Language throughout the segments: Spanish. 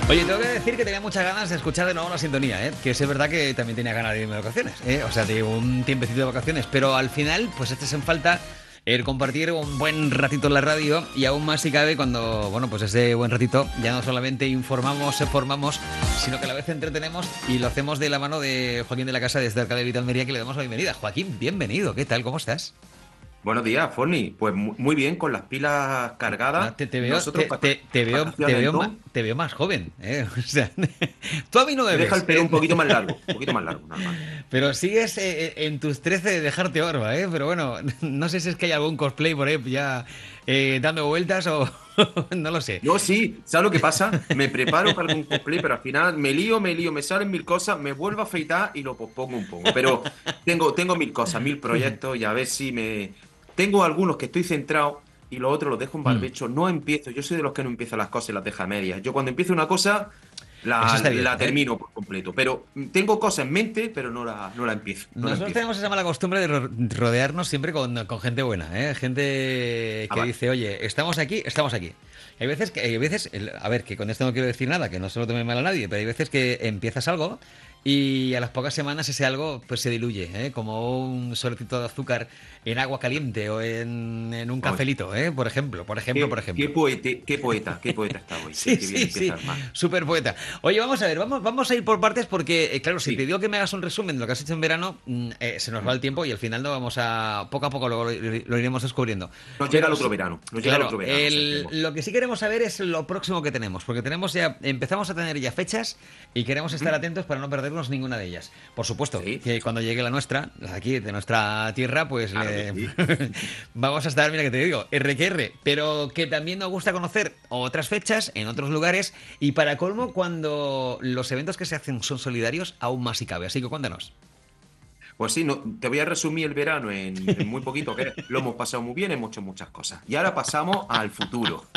Oye, tengo que decir que tenía muchas ganas de escuchar de nuevo la sintonía, ¿eh? Que es verdad que también tenía ganas de irme de vacaciones, ¿eh? O sea, de un tiempecito de vacaciones, pero al final, pues este en falta el compartir un buen ratito en la radio y aún más si cabe cuando, bueno, pues ese buen ratito ya no solamente informamos, formamos, sino que a la vez entretenemos y lo hacemos de la mano de Joaquín de la Casa desde Arcade Vital Almería, que le damos la bienvenida. Joaquín, bienvenido, ¿qué tal? ¿Cómo estás? Buenos días, Forni. Pues muy bien, con las pilas cargadas. Te veo, Nosotros vacaciones, ¿no? te veo más joven, ¿eh? O sea, tú a mí no me Me deja ves, el pelo un poquito más largo, nada más. pero sigues en tus 13 de dejarte barba, ¿eh? Pero bueno, no sé si es que hay algún cosplay por ahí ya dando vueltas o no lo sé. No, sí, ¿sabes lo que pasa? Me preparo para algún cosplay, pero al final me salen mil cosas, me vuelvo a afeitar y lo pospongo un poco. Pero tengo mil cosas, mil proyectos y a ver si me... Tengo algunos que estoy centrado y los otros los dejo en Mm, barbecho. No empiezo, yo soy de los que no empiezan las cosas y las deja a medias. Yo cuando empiezo una cosa, Eso está bien, la ¿eh? termino por completo. Pero tengo cosas en mente, pero no la empiezo, no la Nosotros empiezo. tenemos esa mala costumbre de rodearnos siempre con gente buena, ¿eh? Gente Ah, que vale. dice, oye, estamos aquí, estamos aquí. Hay veces, a ver, que con esto no quiero decir nada, que no se lo tome mal a nadie, pero hay veces que empiezas algo y a las pocas semanas ese algo pues se diluye, ¿eh? Como un solecito de azúcar en agua caliente o en un Ay, cafelito, ¿eh? Por ejemplo. qué poeta está hoy. Sí, Qué bien sí, empieza sí, el mar. súper poeta. Oye, vamos a ver, vamos a ir por partes porque, claro, si te Sí, digo que me hagas un resumen de lo que has hecho en verano, se nos va el tiempo y al final no vamos a, poco a poco lo iremos descubriendo. nos llega Pero el otro sí, verano, nos llega el claro, otro verano, si hacemos. lo que sí queremos saber es lo próximo que tenemos, porque tenemos ya, empezamos a tener ya fechas y queremos estar Ujú. atentos para no perdernos ninguna de ellas. Por supuesto, Sí, que cuando llegue la nuestra, la de aquí, de nuestra tierra, pues claro que sí. vamos a estar, mira que te digo, RQR, pero que también nos gusta conocer otras fechas en otros lugares y para colmo, cuando los eventos que se hacen son solidarios, aún más si cabe. Así que cuéntanos. Pues sí, no, te voy a resumir el verano en muy poquito, que lo hemos pasado muy bien, hemos hecho muchas cosas. Y ahora pasamos al futuro.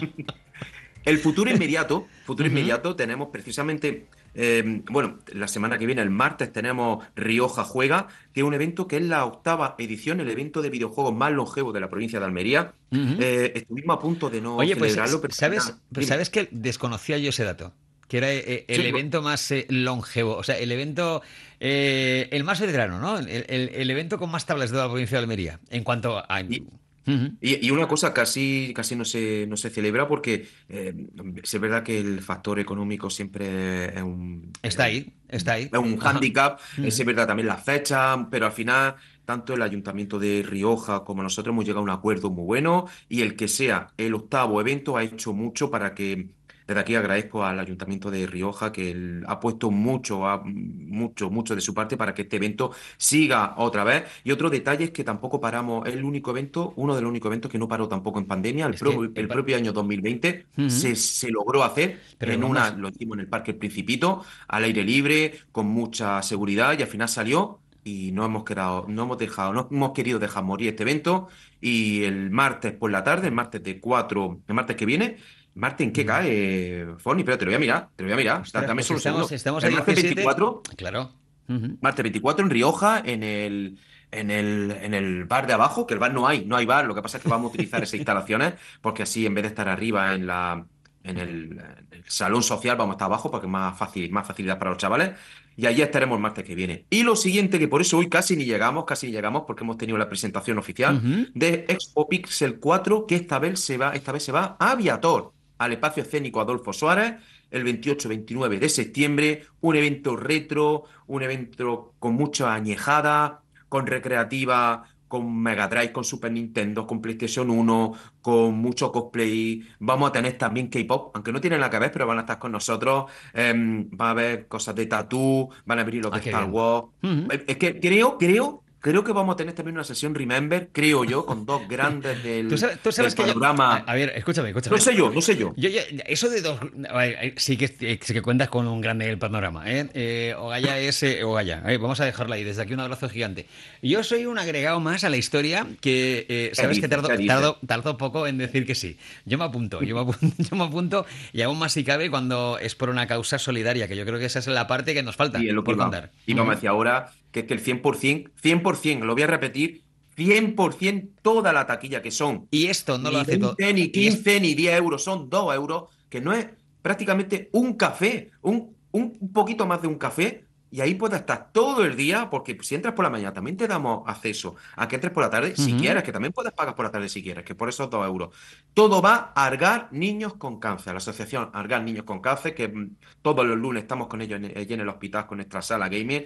El futuro Ujú. inmediato tenemos precisamente, bueno, la semana que viene, el martes, tenemos Rioja Juega, que es un evento que es la octava edición, el evento de videojuegos más longevo de la provincia de Almería. Ujú. Estuvimos a punto de no Oye, pues, celebrarlo, pero al ¿sabes? final, Pues, dime. ¿sabes que desconocía yo ese dato? Que era el Sí, no, evento más longevo, o sea, el evento, el más veterano, ¿no? El evento con más tablas de la provincia de Almería. En cuanto a... y, Ujú. y una cosa casi no se celebra porque es verdad que el factor económico siempre Está ahí, está ahí. es un Ajá. hándicap, es Ujú. verdad también la fecha, pero al final tanto el Ayuntamiento de Rioja como nosotros hemos llegado a un acuerdo muy bueno y el que sea el octavo evento ha hecho mucho para que, desde aquí agradezco al Ayuntamiento de Rioja que él ha puesto mucho de su parte para que este evento siga otra vez. Y otro detalle es que tampoco paramos, es el único evento, uno de los únicos eventos que no paró tampoco en pandemia. Es que... El propio año 2020 Ujú. se logró hacer Pero vamos, lo hicimos en el Parque El Principito, al aire libre, con mucha seguridad, y al final salió. Y no hemos querido dejar morir este evento. Y el martes por la tarde, el martes que viene, ¿martes en qué ujú. cae, Foni? Pero te lo voy a mirar, te lo voy a mirar. Ostras, Dame pues solo un segundo. estamos a El martes 17. 24 Claro. Ujú. Martes 24 en Rioja, en el bar de abajo, que el bar no hay bar, lo que pasa es que vamos a utilizar esas instalaciones, porque así en vez de estar arriba en el salón social, vamos a estar abajo, porque es más fácil, más facilidad para los chavales, y allí estaremos el martes que viene. Y lo siguiente, que por eso hoy casi ni llegamos, porque hemos tenido la presentación oficial Ujú. de Expo Pixel 4, que esta vez se va a Aviator, al espacio escénico Adolfo Suárez, el 28-29 de septiembre, un evento retro, un evento con mucha añejada, con recreativa, con Mega Drive, con Super Nintendo, con PlayStation 1, con mucho cosplay. Vamos a tener también K-pop, aunque no tienen la cabeza, pero van a estar con nosotros. Va a haber cosas de tatú, van a abrir los Ah, de qué Star bien. Wars. Ujú. Es que creo que vamos a tener también una sesión Remember, creo yo, con dos grandes Tú sabes del que yo... panorama. A ver, escúchame, No escúchame. sé yo, no sé yo. Eso de dos... a ver, sí que cuentas con un grande del panorama, ¿eh? Ogaya es Ogaya. Vamos a dejarla ahí. Desde aquí un abrazo gigante. Yo soy un agregado más a la historia que, ¿Qué sabes que dices? ¿Qué dices? tardo poco en decir que sí. Yo me apunto y aún más si cabe cuando es por una causa solidaria, que yo creo que esa es la parte que nos Y falta es lo que por iba. contar. Y vamos a decir ahora que es que el 100%, lo voy a repetir, 100% toda la taquilla que son Y esto no lo ni hace todo. 20 ni Y es, 15 ni 10 euros, son 2 euros, que no es, prácticamente un café, un poquito más de un café, y ahí puedes estar todo el día, porque si entras por la mañana también te damos acceso a que entres por la tarde, si Ujú. quieres, que también puedes pagar por la tarde si quieres, que por esos 2 euros. Todo va a Argar Niños con Cáncer, la asociación Argar Niños con Cáncer, que todos los lunes estamos con ellos allí en el hospital con nuestra sala gamer,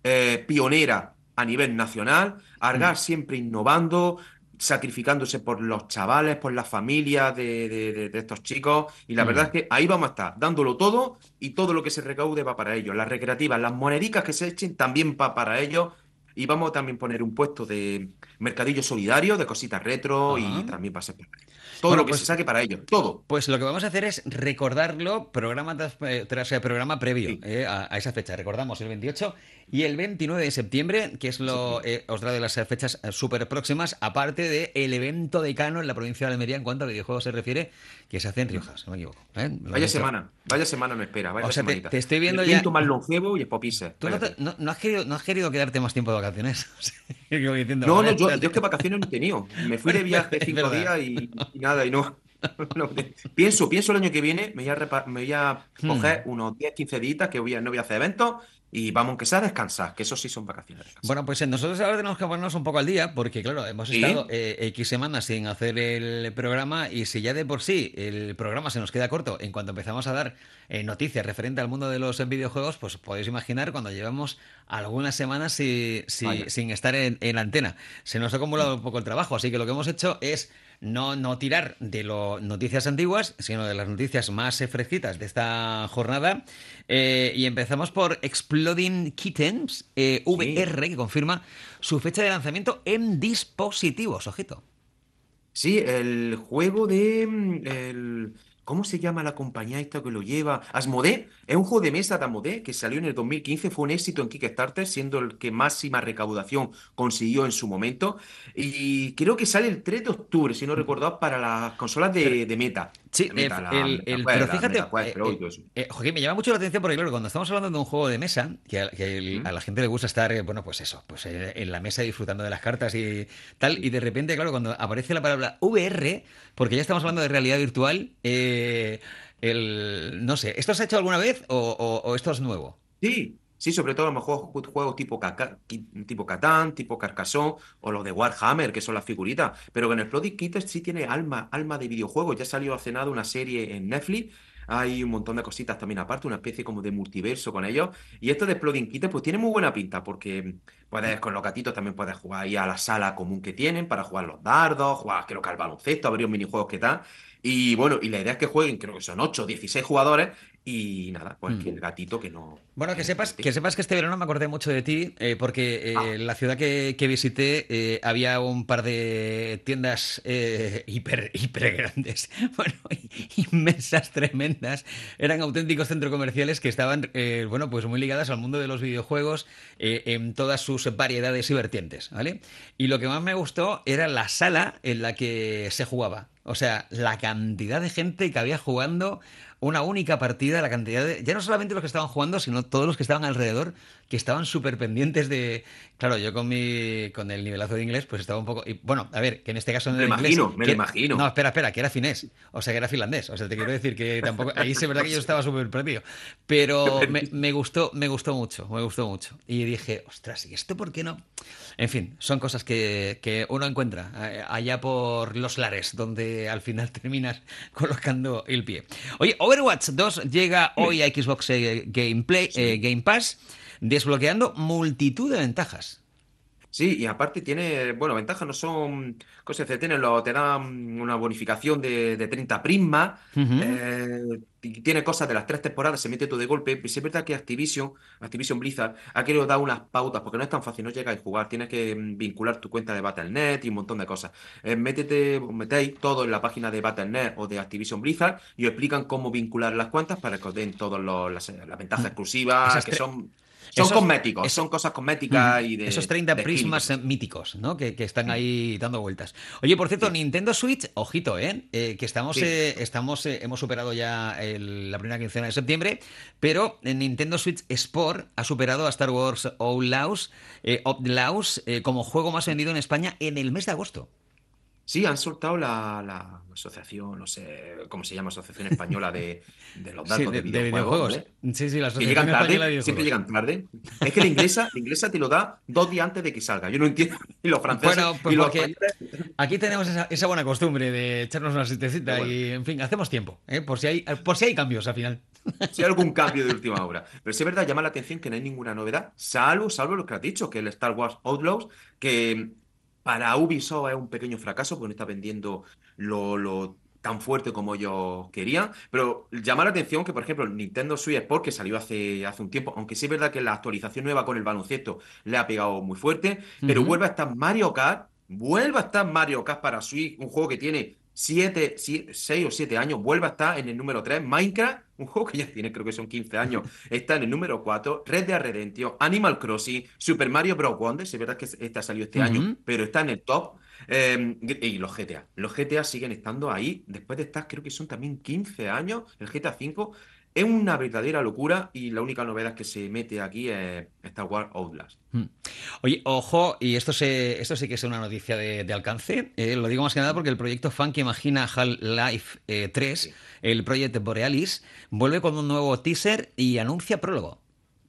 pionera a nivel nacional, Mm. Argar siempre innovando, sacrificándose por los chavales, por las familias de estos chicos. Y la verdad Mm. es que ahí vamos a estar, dándolo todo y todo lo que se recaude va para ellos. Las recreativas, las monedicas que se echen también va para ellos. Y vamos a también poner un puesto de mercadillo solidario, de cositas retro y Ajá. también va a ser para ellos. Todo Bueno, lo que se pues saque para ellos, todo. Pues lo que vamos a hacer es recordarlo programa tras programa previo Sí, a esa fecha. Recordamos el 28 y el 29 de septiembre, que es de lo septiembre. os de las fechas súper próximas, aparte del evento de Cano en la provincia de Almería en cuanto a videojuegos se refiere, que se hace en Rioja, si no me equivoco. ¿Eh? Lo has dicho. Vaya semana me espera, O vaya sea, semanita. te estoy El viendo ya. quinto más longevo y Spopices, Tú no, cállate. no has querido quedarte más tiempo de vacaciones. O sea, como diciendo, No, vale, no, yo es que espérate. vacaciones no he tenido. Me fui Bueno, de viaje es 5 días verdad. y nada, y no. Pienso el año que viene, me voy a Hmm. coger unos 10 15 días que no voy a hacer eventos y vamos, aunque sea a descansar, que eso sí son vacaciones, descansar. Bueno, pues nosotros ahora tenemos que ponernos un poco al día porque, claro, hemos estado Sí, X semanas sin hacer el programa y si ya de por sí el programa se nos queda corto en cuanto empezamos a dar noticias referente al mundo de los videojuegos, pues podéis imaginar cuando llevamos algunas semanas vaya. sin estar en antena. Se nos ha acumulado un poco el trabajo, así que lo que hemos hecho es no tirar de lo noticias antiguas, sino de las noticias más fresquitas de esta jornada. Y empezamos por Exploding Kittens Sí. VR, que confirma su fecha de lanzamiento en dispositivos. Ojito. Sí, el juego de... ¿cómo se llama la compañía esta que lo lleva? Asmodee. Es un juego de mesa de Asmodee que salió en el 2015. Fue un éxito en Kickstarter, siendo el que máxima recaudación consiguió en su momento. Y creo que sale el 3 de octubre, si no recuerdo, para las consolas Pero, de Meta. sí, De Meta, pero Las fíjate, MetaQuest Pro y todo eso. Joaquín, me llama mucho la atención porque, claro, cuando estamos hablando de un juego de mesa, ¿Mm? a la gente le gusta estar, bueno, pues eso, pues en la mesa disfrutando de las cartas y tal, y Sí. de repente, claro, cuando aparece la palabra VR, porque ya estamos hablando de realidad virtual, no sé, ¿esto se ha hecho alguna vez o esto es nuevo? Sí, sí, sobre todo a lo mejor juegos tipo, tipo Catán, tipo Carcassonne o los de Warhammer, que son las figuritas. Pero en el Exploding Kittens sí tiene alma de videojuego. Ya salió hace nada una serie en Netflix. Hay un montón de cositas también aparte, una especie como de multiverso con ellos. Y esto de Exploding Kittens pues tiene muy buena pinta porque puedes con los gatitos también puedes jugar ahí a la sala común que tienen para jugar los dardos, jugar creo que al baloncesto, a varios minijuegos que tal. Y bueno, y la idea es que jueguen, creo que son 8 o 16 jugadores y nada, pues que Hmm. el gatito que no, Bueno, que no falte. que sepas que este verano me acordé mucho de ti, porque Ah, en la ciudad que visité había un par de tiendas hiper grandes, bueno, inmensas, tremendas. Eran auténticos centros comerciales que estaban, bueno, pues muy ligadas al mundo de los videojuegos en todas sus variedades y vertientes, ¿vale? Y lo que más me gustó era la sala en la que se jugaba. O sea, la cantidad de gente que había jugando una única partida, la cantidad de... Ya no solamente los que estaban jugando, sino todos los que estaban alrededor, que estaban súper pendientes de... Claro, yo con el nivelazo de inglés, pues estaba un poco... Y, bueno, a ver, que en este caso no era inglés, me lo que... No, imagino. espera, que era finés. O sea, que era finlandés. O sea, te quiero decir que tampoco... Ahí sí es verdad No que yo sé. estaba súper perdido. Pero Pero- me gustó mucho, me gustó mucho. Y dije, ostras, ¿y esto por qué no? En fin, son cosas que uno encuentra allá por los lares, donde al final terminas colocando el pie. Oye, Overwatch 2 llega hoy a Xbox Sí. Game Pass, desbloqueando multitud de ventajas. Sí, y aparte tiene, bueno, ventajas no son cosas que te dan una bonificación de 30 prismas, Ujú. y tiene cosas de las 3 temporadas, se mete todo de golpe. Y sí es verdad que Activision Blizzard, ha querido dar unas pautas, porque no es tan fácil, no llegáis a jugar, tienes que vincular tu cuenta de Battle.net y un montón de cosas. Os metéis todo en la página de Battle.net o de Activision Blizzard y os explican cómo vincular las cuentas para que os den todas las ventajas exclusivas, Esas que tre- son esos, cosméticos, es- son cosas Ujú. cosméticas y Esos 30 de skin y prismas cosas míticos, ¿no? Que están así. ahí dando vueltas. Oye, por cierto, Sí, Nintendo Switch, ojito, que sí. hemos superado ya la primera quincena de septiembre, pero en Nintendo Switch Sport ha superado a Star Wars Outlaws como juego más vendido en España en el mes de agosto. Sí, han soltado la asociación, no sé cómo se llama, Asociación Española de los Sí, Datos de de Videojuegos, videojuegos. ¿vale? Sí, sí, la Que Asociación llegan Española de tarde, siempre Videojuegos. llegan tarde. Es que la inglesa te lo da 2 días antes de que salga. Yo no entiendo. Y los franceses Bueno, pues y los porque españoles, aquí tenemos esa buena costumbre de echarnos una pero sitecita bueno, y, en fin, hacemos tiempo, ¿eh? Por si hay cambios al final. si hay algún cambio de última hora. Pero sí es verdad, llama la atención que no hay ninguna novedad, salvo lo que has dicho, que el Star Wars Outlaws, que para Ubisoft es un pequeño fracaso porque no está vendiendo lo tan fuerte como ellos querían. Pero llama la atención que, por ejemplo, el Nintendo Switch Sport, que salió hace un tiempo, aunque sí es verdad que la actualización nueva con el baloncesto le ha pegado muy fuerte, pero Ujú. vuelve a estar Mario Kart para Switch, un juego que tiene 6 o 7 años, vuelve a estar en el número 3. Minecraft, un juego que ya tiene, creo que son 15 años, está en el número 4. Red Dead Redemption, Animal Crossing, Super Mario Bros. Wonder, es verdad que esta salió este año, Ujú. pero está en el top. Y los GTA. Los GTA siguen estando ahí, después de estar, creo que son también 15 años, el GTA V. Es una verdadera locura y la única novedad que se mete aquí es Star Wars Outlast. Mm. Oye, ojo, y esto sí que es una noticia de alcance. Lo digo más que nada porque el proyecto fan que imagina Half-Life 3, Sí. el Project Borealis, vuelve con un nuevo teaser y anuncia prólogo.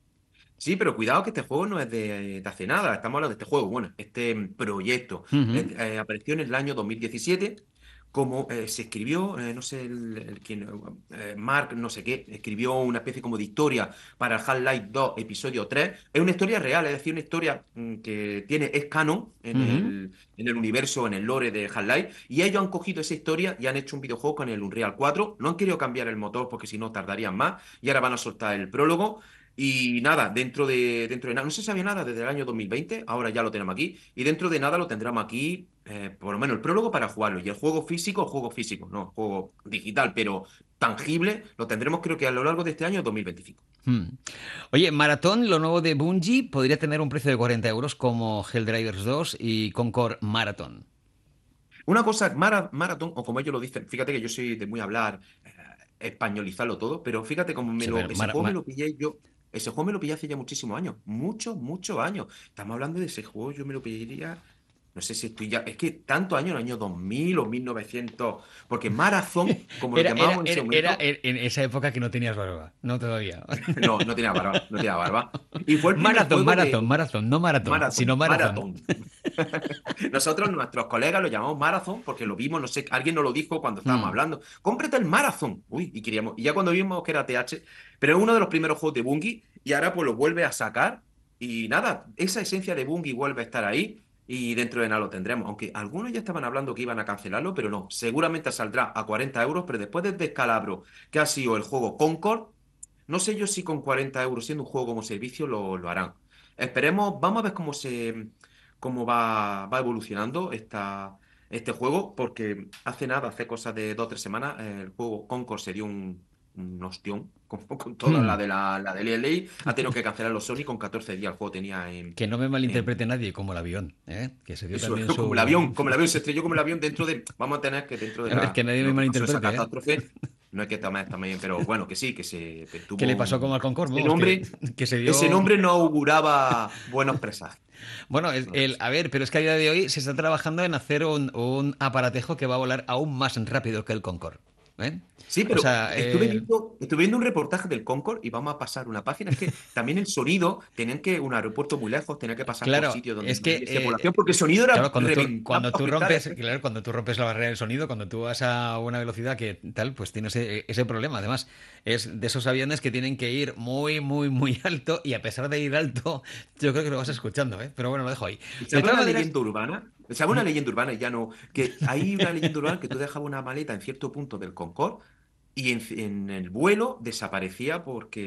Sí, pero cuidado que este juego no es de hace nada. Estamos hablando de este juego, bueno, este proyecto. Ujú. Apareció en el año 2017, como se escribió, no sé quién, Mark, no sé qué, escribió una especie como de historia para Half-Life 2, episodio 3. Es una historia real, es decir, una historia que es canon Ujú. en el universo, en el lore de Half-Life, y ellos han cogido esa historia y han hecho un videojuego con el Unreal 4. No han querido cambiar el motor porque si no tardarían más, y ahora van a soltar el prólogo. Y nada, dentro de nada, no se sabía nada desde el año 2020, ahora ya lo tenemos aquí, y dentro de nada lo tendremos aquí, por lo menos el prólogo para jugarlo, y el juego físico, no, el juego digital, pero tangible, lo tendremos creo que a lo largo de este año 2025. Mm. Oye, Maratón, lo nuevo de Bungie, podría tener un precio de 40 euros como Helldivers 2 y Concord Marathon. Una cosa, Marathon, o como ellos lo dicen, fíjate que yo soy de muy hablar, españolizarlo todo, pero fíjate cómo Sí, pero ese juego me lo pillé yo. Ese juego me lo pillé hace ya muchísimos años, muchos, muchos años. Estamos hablando de ese juego, yo me lo pillaría. No sé si estoy ya. Es que tantos años, en el año 2000 o 1900. Porque Marathon, como lo Era, era, llamábamos en ese era, era momento. en esa época que no tenías barba, no todavía. No, no tenía barba, no tenía barba. Y fue el primer Marathon, juego marathon, de marathon, no maratón, sino marathon. Marathon. Nosotros, nuestros colegas, lo llamamos Marathon porque lo vimos, no sé, alguien nos lo dijo cuando estábamos Mm. hablando. Cómprate el Marathon. Uy, y queríamos. Y ya cuando vimos que era TH, pero es uno de los primeros juegos de Bungie y ahora pues lo vuelve a sacar. Y nada, esa esencia de Bungie vuelve a estar ahí y dentro de nada lo tendremos. Aunque algunos ya estaban hablando que iban a cancelarlo, pero no. Seguramente saldrá a 40 euros, pero después del descalabro que ha sido el juego Concord, no sé yo si con 40 euros siendo un juego como servicio lo harán. Esperemos, vamos a ver cómo va evolucionando este juego, porque hace nada, hace cosas de 2 o 3 semanas, el juego Concord se dio un ostión con toda Hmm. la de LA. Ha tenido que cancelar los Sony con 14 días. El juego tenía Que no me malinterprete en nadie como el avión, ¿eh? Que se dio eso, también su... como el avión se estrelló como el avión vamos a tener que dentro de A ver, que nadie me lo que pasó esa malinterprete, ¿eh? catástrofe, no hay que tomar también, pero bueno, que sí, que ¿Qué tuvo le pasó como al Concorde? ese Vamos, que, nombre, que se ese dio... nombre no auguraba buenos presagios. Bueno, No sé. a ver, pero es que a día de hoy se está trabajando en hacer un aparatejo que va a volar aún más rápido que el Concorde, ¿eh? Sí, O pero sea, estuve viendo un reportaje del Concorde y vamos a pasar una página. Es que también el sonido, un aeropuerto muy lejos, tenía que pasar por claro, sitios donde es no que hubiese población, porque el sonido era claro, reventado cuando tú rompes la barrera del sonido, cuando tú vas a una velocidad que tal, pues tienes ese problema. Además, es de esos aviones que tienen que ir muy, muy, muy alto y a pesar de ir alto, yo creo que lo vas escuchando, ¿eh? Pero bueno, lo dejo ahí. ¿Se De habla todas una maneras, leyenda urbana? ¿Se habla una leyenda urbana y ya no? Que hay una leyenda urbana que tú dejabas una maleta en cierto punto del Concorde y en el vuelo desaparecía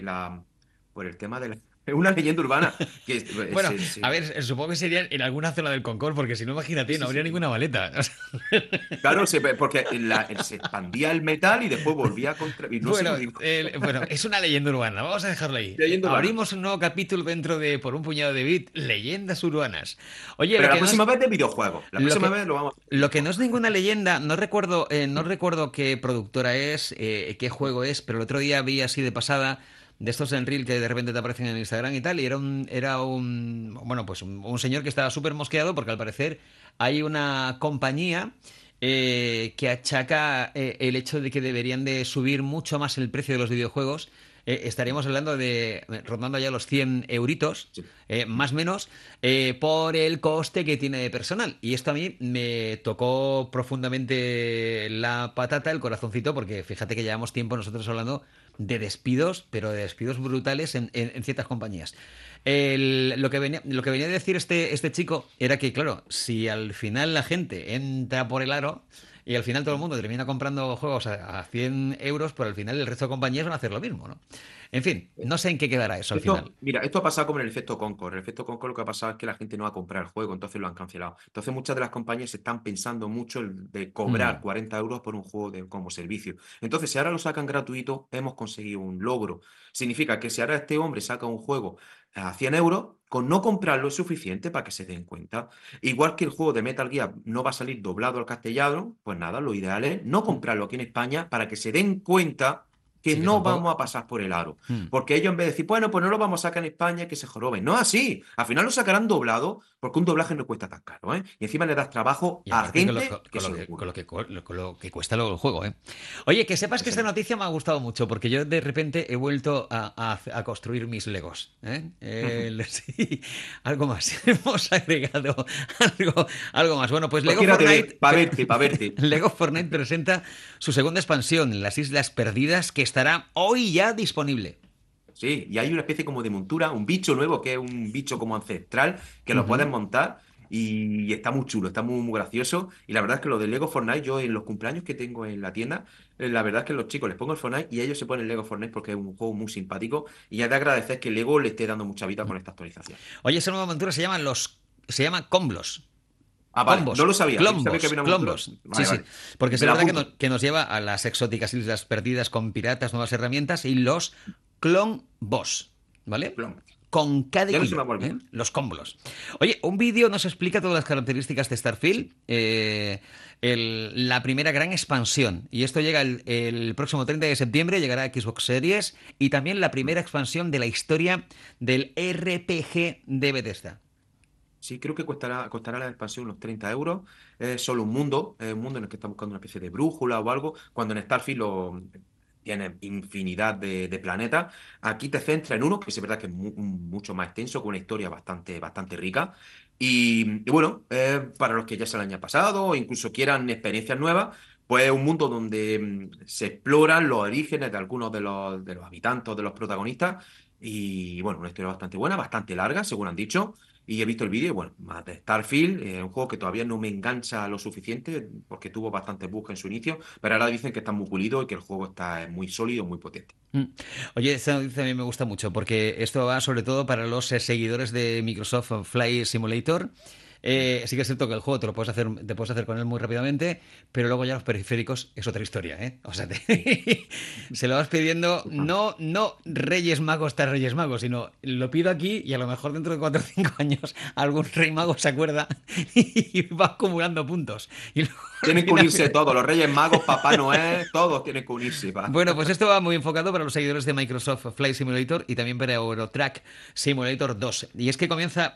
por el tema de la... Es una leyenda urbana que bueno, a ver, supongo que sería en alguna zona del Concorde, porque si no, sí, imagínate, no sí, habría sí. ninguna maleta. Claro, porque se expandía el metal y después volvía contra... Y no sé, Bueno, no digo... bueno, es una leyenda urbana, vamos a dejarlo ahí. Leyenda urbana. Abrimos un nuevo capítulo dentro de Por un puñado de bit, leyendas urbanas. Oye, Pero la próxima vez de videojuegos. La lo próxima que, vez lo vamos a hacer de lo que no videojuegos. es ninguna leyenda, no recuerdo qué productora es, qué juego es, pero el otro día vi así de pasada de estos en Reel que de repente te aparecen en Instagram y tal, y bueno, pues un señor que estaba súper mosqueado porque al parecer hay una compañía que achaca el hecho de que deberían de subir mucho más el precio de los videojuegos. Estaríamos hablando de rondando ya los 100 euritos, Sí. más o menos, por el coste que tiene de personal. Y esto a mí me tocó profundamente la patata, el corazoncito, porque fíjate que llevamos tiempo nosotros hablando de despidos, pero de despidos brutales en ciertas compañías. Lo que venía a decir este chico era que, claro, si al final la gente entra por el aro y al final todo el mundo termina comprando juegos a 100 euros, pues al final el resto de compañías van a hacer lo mismo, ¿no? En fin, no sé en qué quedará eso al final. Esto, mira, esto ha pasado como en el efecto Concord. El efecto Concord lo que ha pasado es que la gente no va a comprar el juego, entonces lo han cancelado. Entonces muchas de las compañías están pensando mucho de cobrar Mm, 40 euros por un juego como servicio. Entonces, si ahora lo sacan gratuito, hemos conseguido un logro. Significa que si ahora este hombre saca un juego a 100 euros, con no comprarlo es suficiente para que se den cuenta. Igual que el juego de Metal Gear no va a salir doblado al castellano, pues nada, lo ideal es no mm. comprarlo aquí en España para que se den cuenta que Sí, que no tampoco. vamos a pasar por el aro. Mm. Porque ellos en vez de decir, bueno, pues no lo vamos a sacar en España, que se joroben. No es así. Al final lo sacarán doblado porque un doblaje no cuesta tan caro, ¿eh? Y encima le das trabajo Y a aparte gente que se lo con lo ocurra. que, con lo que cuesta luego el juego, ¿eh? Oye, que sepas que esta Exacto. noticia me ha gustado mucho, porque yo de repente he vuelto a construir mis Legos, ¿eh? Sí, algo más. Hemos agregado algo más. Bueno, pues Pues Lego quírate Fortnite, para verte, para verte. Lego Fortnite presenta su segunda expansión, Las Islas Perdidas, que estará hoy ya disponible. Sí, y hay una especie como de montura, un bicho nuevo que es un bicho como ancestral que lo puedes Ujú. montar y está muy chulo, está muy, muy gracioso. Y la verdad es que lo de Lego Fortnite, yo en los cumpleaños que tengo en la tienda, la verdad es que los chicos les pongo el Fortnite y ellos se ponen Lego Fortnite porque es un juego muy simpático y es de agradecer que Lego le esté dando mucha vida con esta actualización. Oye, esa nueva montura se llama Comblos. Ah, vale, no Combos, lo sabía. Yo sabía que clombos, había una montura. clombos. Sí, Vale, sí. vale. Porque es Me la verdad apunto. que nos lleva a las exóticas islas perdidas con piratas, nuevas herramientas y los clon-boss, ¿vale? Plom. Con K de Ya no se me kilo, va a olvidar. ¿eh? Los combos. Oye, un vídeo nos explica todas las características de Starfield, Sí. la primera gran expansión. Y esto llega el próximo 30 de septiembre, llegará a Xbox Series y también la Mm. primera expansión de la historia del RPG de Bethesda. Sí, creo que costará la expansión unos 30 euros. Es solo un mundo en el que está buscando una especie de brújula o algo, cuando en Starfield tiene infinidad de planetas. Aquí te centra en uno, que es verdad que es mucho más extenso, con una historia bastante, bastante rica. Y bueno, para los que ya se lo hayan pasado o incluso quieran experiencias nuevas, pues es un mundo donde se exploran los orígenes de algunos de los habitantes, de los protagonistas. Y bueno, una historia bastante buena, bastante larga, según han dicho. Y he visto el vídeo, y bueno, más de Starfield, un juego que todavía no me engancha lo suficiente porque tuvo bastantes bugs en su inicio, pero ahora dicen que está muy pulido y que el juego está muy sólido, muy potente. Mm. Oye, esta noticia a mí me gusta mucho porque esto va sobre todo para los seguidores de Microsoft Flight Simulator. Sí que es cierto que el juego te puedes hacer con él muy rápidamente, pero luego ya los periféricos es otra historia, ¿eh? O sea, se lo vas pidiendo, no Reyes Magos tras Reyes Magos, sino lo pido aquí y a lo mejor dentro de 4 o 5 años algún Rey Mago se acuerda y va acumulando puntos. Y luego al Tienen que final unirse todos, los Reyes Magos, Papá Noel, todos tienen que unirse. Va. bueno, pues esto va muy enfocado para los seguidores de Microsoft Flight Simulator y también para Eurotrack Simulator 2. Y es que comienza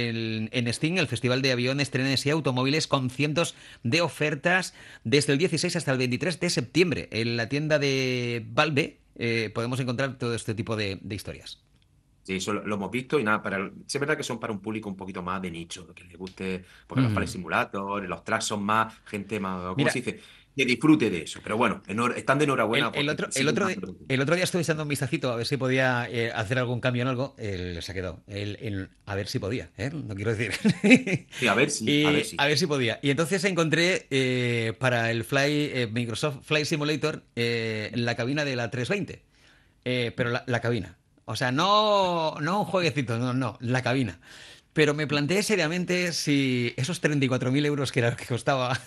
en Steam el Festival de Aviones, Trenes y Automóviles con cientos de ofertas desde el 16 hasta el 23 de septiembre. En la tienda de Valve podemos encontrar todo este tipo de historias. Sí, eso lo hemos visto y nada, sí es verdad que son para un público un poquito más de nicho, que le guste, porque los Flight Mm. Simulator, los tracks son más gente más, ¿cómo se Mira, dice? Que disfrute de eso. Pero bueno, están de El, enhorabuena el porque otro, el, siguen otro, dando contenido. el otro día estuve echando un vistacito a ver si podía hacer algún cambio en algo. Se ha quedado. A ver si podía, ¿eh? No quiero decir. Sí, a ver si, a ver Y si. a ver si podía. Y entonces encontré para el Microsoft Flight Simulator la cabina de la 320. Pero la cabina. O sea, no un jueguecito, no, la cabina. Pero me planteé seriamente si esos 34.000 euros que era lo que costaba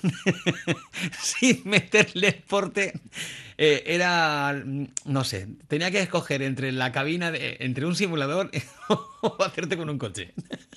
sin meterle el porte era, no sé, tenía que escoger entre la cabina, entre un simulador o hacerte con un coche.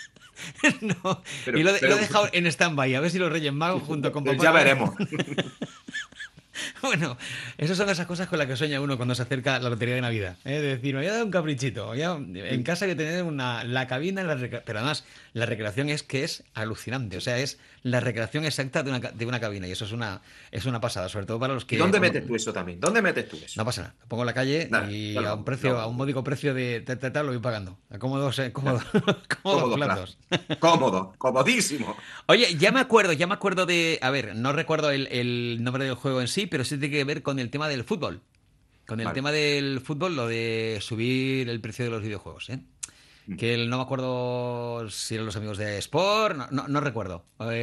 No, y lo he Pero dejado en stand-by, a ver si los Reyes Magos junto con Papá ya Noel veremos. Bueno, esas son esas cosas con las que sueña uno cuando se acerca a la lotería de Navidad. ¿Eh? De decir, me voy a dar un caprichito. En Sí. casa hay que tener la cabina, pero además la recreación es alucinante. O sea, es la recreación exacta de una cabina. Y eso es una pasada, sobre todo para los ¿Y que... dónde metes tú eso también? ¿Dónde metes tú eso? No pasa nada. Lo pongo en la calle Nada, y ya a lo un vamos, lo precio, a vamos. un módico precio de tal, lo voy pagando. A cómodos, Ya. cómodos Cómodo plazo. plazos. Cómodo, comodísimo. Oye, ya me acuerdo de. A ver, no recuerdo el nombre del juego en sí, pero sí tiene que ver con el tema del fútbol. Con el Vale. tema del fútbol, lo de subir el precio de los videojuegos, ¿eh? Mm. Que no me acuerdo si eran los amigos de Sport, no recuerdo.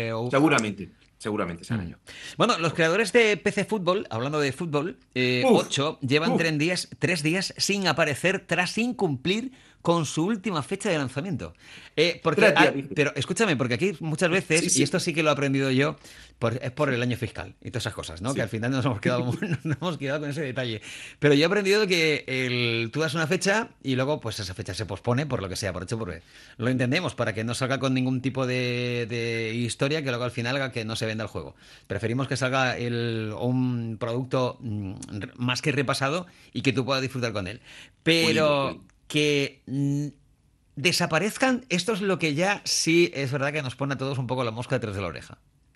Seguramente serán Mm. yo. Bueno, los Seguro. creadores de PC Fútbol, hablando de fútbol, Uf, 8 llevan uf. 3 días sin aparecer tras incumplir con su última fecha de lanzamiento. Tres días, dice. Pero escúchame, porque aquí muchas Sí, veces, y esto sí. sí que lo he aprendido yo, es por el año fiscal y todas esas cosas, ¿no? Que al Sí. final nos hemos quedado, nos hemos quedado con ese detalle. Pero yo he aprendido que tú das una fecha y luego pues esa fecha se pospone por lo que sea, por hecho, porque lo entendemos para que no salga con ningún tipo de historia que luego al final haga que no se venda el juego. Preferimos que salga un producto más que repasado y que tú puedas disfrutar con él. Pulito, Pero pulito. que desaparezcan, esto es lo que ya sí es verdad que nos pone a todos un poco la mosca detrás de la oreja.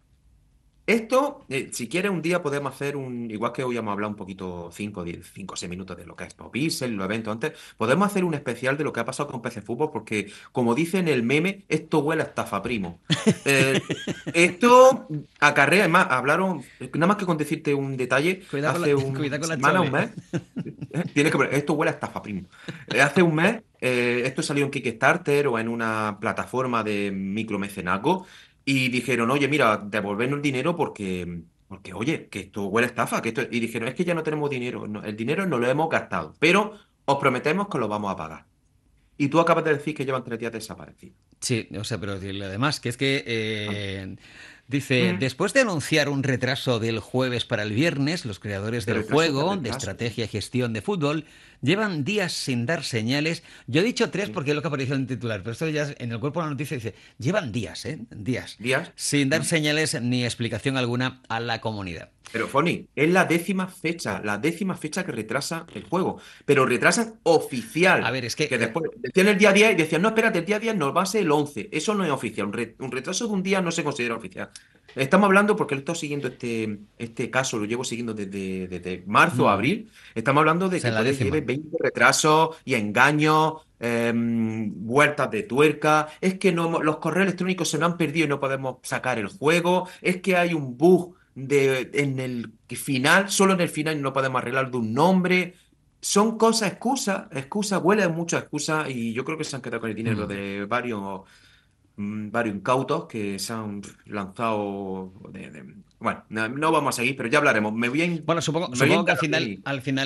Esto, si quieres, un día podemos hacer igual que hoy hemos hablado un poquito, 5, 10, 5 o 6 minutos de lo que es Pop Pixel, los eventos antes, podemos hacer un especial de lo que ha pasado con PC Fútbol, porque, como dice en el meme, esto huele a estafa, primo. Eh, Esto acarrea, además, hablaron, nada más que con decirte un detalle, Cuidado con la, hace cuidado una con la semana, un chole. mes, tienes que esto huele a estafa, primo. Hace un mes, esto salió en Kickstarter o en una plataforma de micromecenazgo y dijeron, oye, mira, devolvernos el dinero porque, oye, que esto huele a estafa, que esto... Y dijeron, es que ya no tenemos dinero, el dinero no lo hemos gastado, pero os prometemos que lo vamos a pagar. Y tú acabas de decir que llevan 3 días desaparecidos. Sí, o sea, pero además, que es que Ah. dice, Mm. después de anunciar un retraso del jueves para el viernes, los creadores De del retraso de juego, de retraso. estrategia y gestión de fútbol, llevan días sin dar señales. Yo he dicho 3 Sí. porque es lo que apareció en el titular, pero esto ya en el cuerpo de la noticia dice, llevan días, ¿eh? Días, Días. sin dar Mm. señales ni explicación alguna a la comunidad. Pero, Foni, es la décima fecha que retrasa el juego. Pero retrasan A oficial. ver, es que Que después decían el día 10 y decían, no, espérate, el día 10 no va a ser el 11. Eso no es oficial. Un retraso de un día no se considera oficial. Estamos hablando, porque le he estado siguiendo este caso, lo llevo siguiendo desde marzo a mm, abril. Estamos hablando o de sea, que en la puede llevar décima. 20 retrasos y engaños, vueltas de tuerca. Es que no, los correos electrónicos se nos han perdido y no podemos sacar el juego. Es que hay un bug en el final, solo en el final no podemos arreglar de un nombre. Son cosas, excusas, huele a muchas excusas y yo creo que se han quedado con el dinero Mm. de varios incautos que se han lanzado bueno, no vamos a seguir, pero ya hablaremos. Bueno, Me voy a supongo que al enterar final, y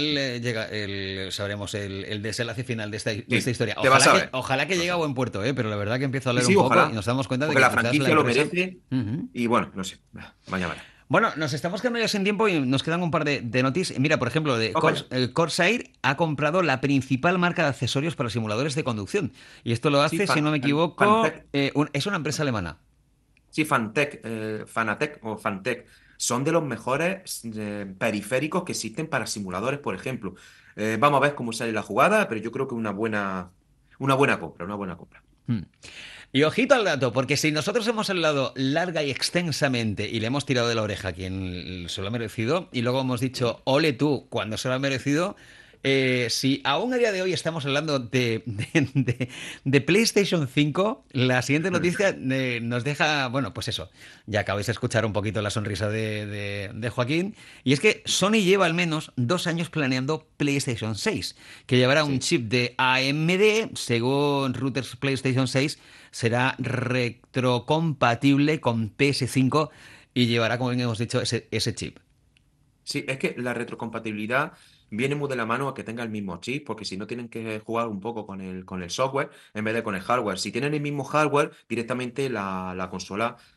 sabremos el desenlace final de esta sí, historia. te vas a ver. Ojalá que Te llegue vas a a ver. buen puerto, ¿eh? Pero la verdad que empiezo a Sí, leer sí, un poco y ojalá, nos damos cuenta de porque que la quizás la franquicia lo empresa... merece Ujú. y bueno, no sé, vaya, vaya. Bueno, nos estamos quedando ya sin tiempo y nos quedan un par de noticias. Mira, por ejemplo, Vamos para allá. Corsair ha comprado la principal marca de accesorios para simuladores de conducción. Y esto lo Sí, hace, si no me equivoco, Fantech. es una empresa alemana. Sí, Fantech, Fanatec o Fantech, son de los mejores periféricos que existen para simuladores, por ejemplo. Vamos a ver cómo sale la jugada, pero yo creo que una buena compra, una buena compra. Hmm. Y ojito al dato, porque si nosotros hemos hablado larga y extensamente y le hemos tirado de la oreja a quien se lo ha merecido, y luego hemos dicho, ole tú, cuando se lo ha merecido, si aún a día de hoy estamos hablando de PlayStation 5, la siguiente noticia nos deja, bueno, pues eso, ya acabáis de escuchar un poquito la sonrisa de Joaquín, y es que Sony lleva al menos 2 años planeando PlayStation 6, que llevará un Sí, chip de AMD, según Reuters. PlayStation 6 será retrocompatible con PS5 y llevará, como bien hemos dicho, ese chip. sí, es que la retrocompatibilidad viene muy de la mano a que tenga el mismo chip, porque si no tienen que jugar un poco con el software en vez de con el hardware. Si tienen el mismo hardware, directamente la consola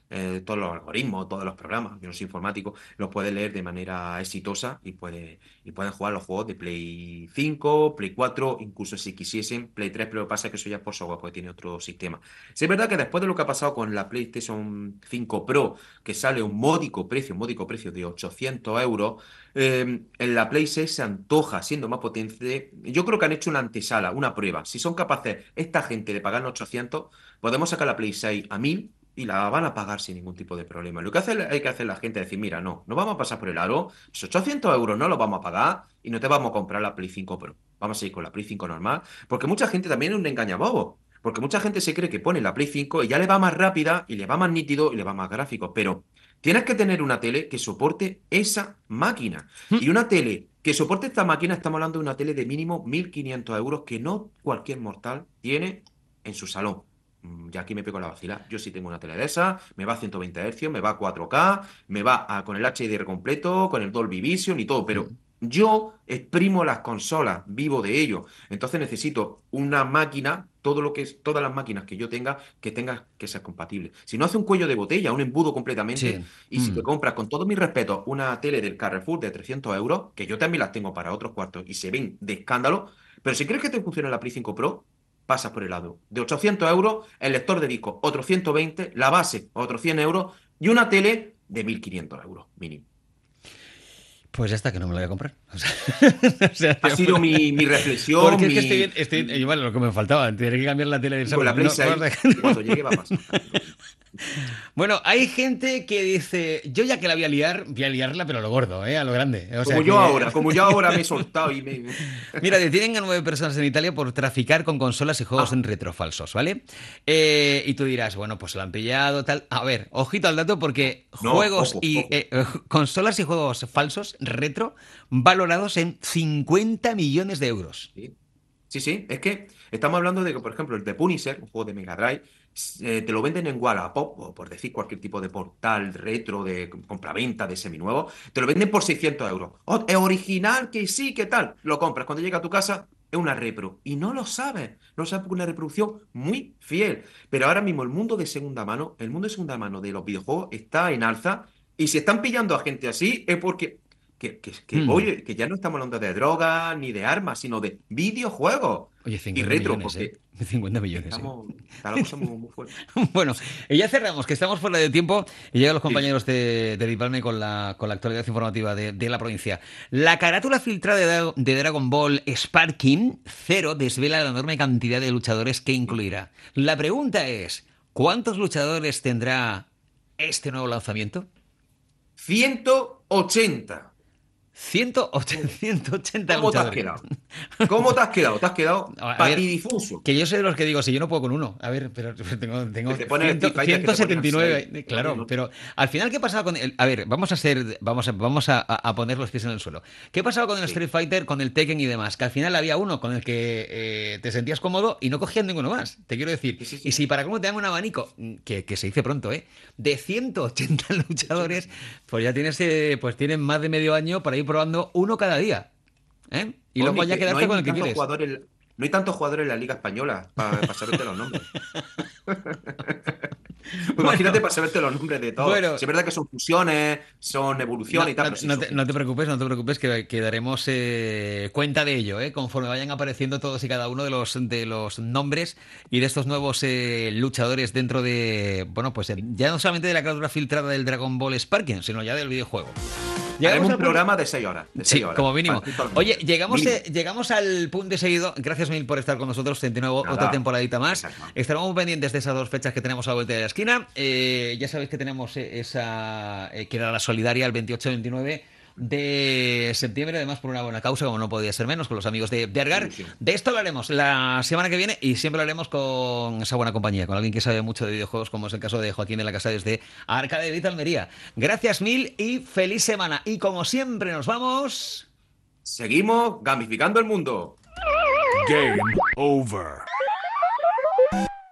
todos los algoritmos, todos los programas, yo no soy informático, los puedes leer de manera exitosa y pueden jugar los juegos de Play 5, Play 4, incluso si quisiesen Play 3, pero lo que pasa es que eso ya es por software, porque tiene otro sistema. Sí, es verdad que después de lo que ha pasado con la PlayStation 5 Pro, que sale un módico precio de 800 euros, en la Play 6 se antoja, siendo más potente. Yo creo que han hecho una antesala, una prueba. Si son capaces esta gente de pagar 800, podemos sacar la Play 6 a 1000 y la van a pagar sin ningún tipo de problema. Lo que hay que hacer la gente es decir, mira, no vamos a pasar por el aro, esos 800 euros no los vamos a pagar y no te vamos a comprar la Play 5 Pro. Vamos a ir con la Play 5 normal, porque mucha gente también es un engañabobo. Porque mucha gente se cree que pone la Play 5 y ya le va más rápida y le va más nítido y le va más gráfico. Pero tienes que tener una tele que soporte esa máquina. Y una tele que soporte esta máquina, estamos hablando de una tele de mínimo 1.500 euros que no cualquier mortal tiene en su salón. Ya aquí me pego la vacila. Yo sí tengo una tele de esa, me va a 120 Hz, me va a 4K, me va con el HDR completo, con el Dolby Vision y todo, pero yo exprimo las consolas, vivo de ello. Entonces necesito una máquina, todas las máquinas que yo tenga que ser compatible. Si no hace un cuello de botella, un embudo completamente, Sí. y si te compras, con todo mi respeto, una tele del Carrefour de 300 euros, que yo también las tengo para otros cuartos y se ven de escándalo, pero si crees que te funciona la Play 5 Pro, pasas por el lado. De 800 euros, el lector de disco otros 120, la base otros 100 euros y una tele de 1.500 euros mínimo. Pues ya está, que no me lo voy a comprar. O sea, o sea, Ha tío, sido mi reflexión, porque es que vale, lo que me faltaba, tener que cambiar la tele del con salón. la Play No, 6 y cuando llegue va a pasar. bueno, hay gente que dice, yo ya que la voy a liarla, pero a lo gordo, a lo grande. O sea que, Como yo ahora me he soltado y me... mira, detienen a 9 personas en Italia por traficar con consolas y juegos Ah, en retro falsos, ¿vale? Y tú dirás, bueno, pues se lo han pillado, tal. A ver, ojito al dato porque no, juegos ojo, y ojo. consolas y juegos falsos retro valorados en 50 millones de euros. Sí, sí, sí, es que estamos hablando de que, por ejemplo, el de Punisher, un juego de Mega Drive, te lo venden en Wallapop, o por decir cualquier tipo de portal retro de compraventa de seminuevo, te lo venden por 600 euros. Oh, es original, que sí, que tal. Lo compras, cuando llega a tu casa, es una repro. Y no lo sabes, no lo sabes porque es una reproducción muy fiel. Pero ahora mismo el mundo de segunda mano de los videojuegos está en alza, y si están pillando a gente así, es porque Hmm. oye, que ya no estamos hablando de drogas ni de armas, sino de videojuegos Oye, y 50 retro, millones, ¿eh? porque 50 millones, ¿eh? está la cosa muy, muy fuerte. Bueno, Sí. y ya cerramos, que estamos fuera de tiempo y llegan los Sí. compañeros de Dipalme con la actualidad informativa de la provincia. La carátula filtrada de Dragon Ball Sparking Zero desvela la enorme cantidad de luchadores que incluirá. La pregunta es, ¿cuántos luchadores tendrá este nuevo lanzamiento? 180. 180, 180 ¿Cómo te has luchadores. quedado? ¿Cómo te has quedado? Te has quedado A ver, patidifuso. que yo soy de los que digo, si yo no puedo con uno. A ver, pero Que tengo te pones el Street Fighter que te ponían 6. 179, claro, pero al final, ¿qué pasaba con el? A ver, vamos a poner los pies en el suelo. ¿Qué pasaba con el Sí. Street Fighter, con el Tekken y demás? Que al final había uno con el que te sentías cómodo y no cogías ninguno más. Te quiero decir. Sí, sí, Y sí. si para cómo te dan un abanico, que se dice pronto, de 180 luchadores, pues ya tienen más de medio año para ir probando uno cada día. Y Pues luego ya no quedarte hay con ni el que tantos quieres. jugadores, no hay tantos jugadores en la Liga Española para saberte los nombres. Pues imagínate Bueno, para saberte los nombres de todos. bueno, Si es verdad que son fusiones, son no, evoluciones y tal, no, pero sí no son te, no te muchos. preocupes, no te preocupes, que daremos cuenta de ello, conforme vayan apareciendo todos y cada uno de los nombres y de estos nuevos luchadores dentro de, bueno, pues ya no solamente de la carátula filtrada del Dragon Ball Sparking, sino ya del videojuego. Llegamos Haremos un al punto. programa de 6 horas, Sí, como para mínimo. decir todos los Oye, nombres. llegamos, Mínimo. llegamos al punto de seguido. Gracias mil por estar con nosotros. De nuevo, otra Nada. temporadita más. Exacto. Estaremos pendientes de esas dos fechas que tenemos a la vuelta de la esquina. Ya sabéis que tenemos que era la solidaria el 28-29 de septiembre, además por una buena causa, como no podía ser menos, con los amigos de Argar. Ilusión. De esto hablaremos la semana que viene y siempre lo haremos con esa buena compañía, con alguien que sabe mucho de videojuegos, como es el caso de Joaquín de la Casa desde Arcade de Almería. Gracias mil y feliz semana. Y como siempre nos vamos... Seguimos gamificando el mundo. Game over.